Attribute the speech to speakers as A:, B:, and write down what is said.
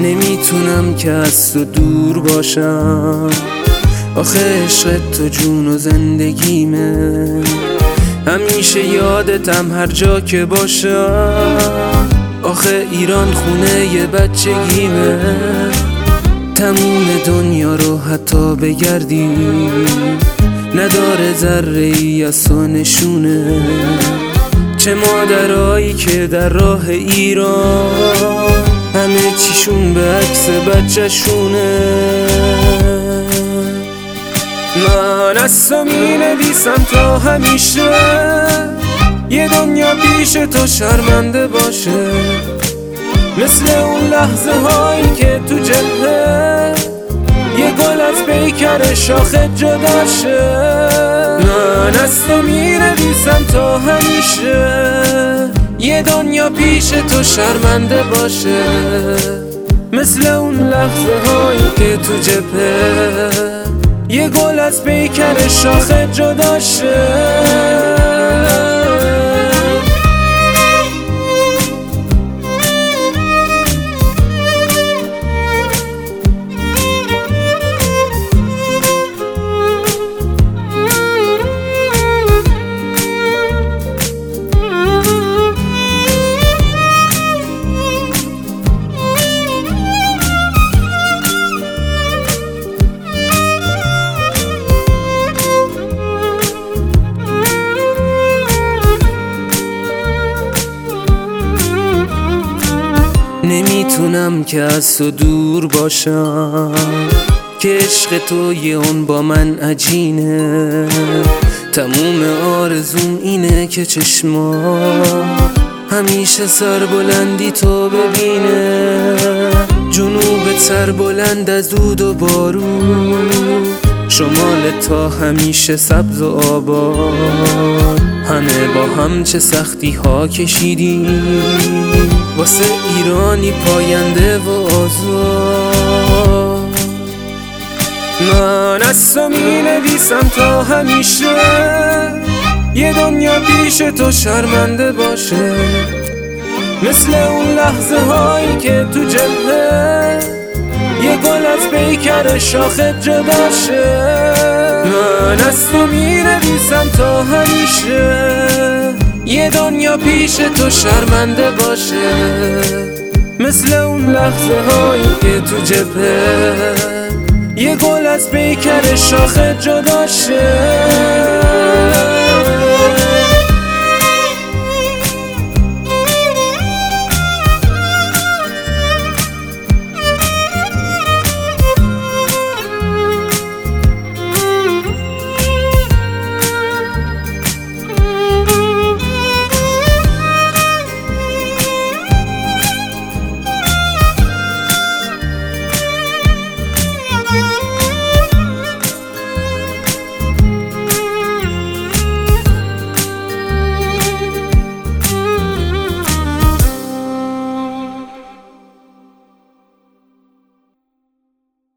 A: نمیتونم که از تو دور باشم، آخه عشق تو جون و زندگیمه، همیشه یادتم هر جا که باشم، آخه ایران خونه ی بچگیمه، تموم دنیا رو حتی بگردی نداره ذره‌ای از تو نشونه، چه مادرایی که در راه ایران همه چیشون به عکس بچه شونه. من از تو می نویسم تا همیشه یه دنیا پیش تو شرمنده باشه، مثل اون لحظه هایی که تو جبهه یه گل از پیکر شاخه جدا شه. من از تو می نویسم تا همیشه یه دنیا پیش تو شرمنده باشه، مثل اون لحظه هایی که تو جبهه یه گل از پیکر شاخه جدا شه. نمیتونم که از تو دور باشم، که عشق تو یه اون با من عجینه، تموم آرزوم اینه که چشما همیشه سربلندی تو ببینه، جنوب سربلند از دود و بارون، شمال تا همیشه سبز و آباد، همه با هم چه سختی ها کشیدیم واسه ایرانی پاینده و آزاد. من از تو می نویسم تا همیشه یه دنیا پیش تو شرمنده باشه، مثل اون لحظه هایی که تو جبهه یه گل از پیکر شاخه جدا شه. من از تو می نویسم تا همیشه یه دنیا پیش تو شرمنده باشه، مثل اون لحظه هایی که تو جبهه یه گل از پیکر شاخه جدا شه.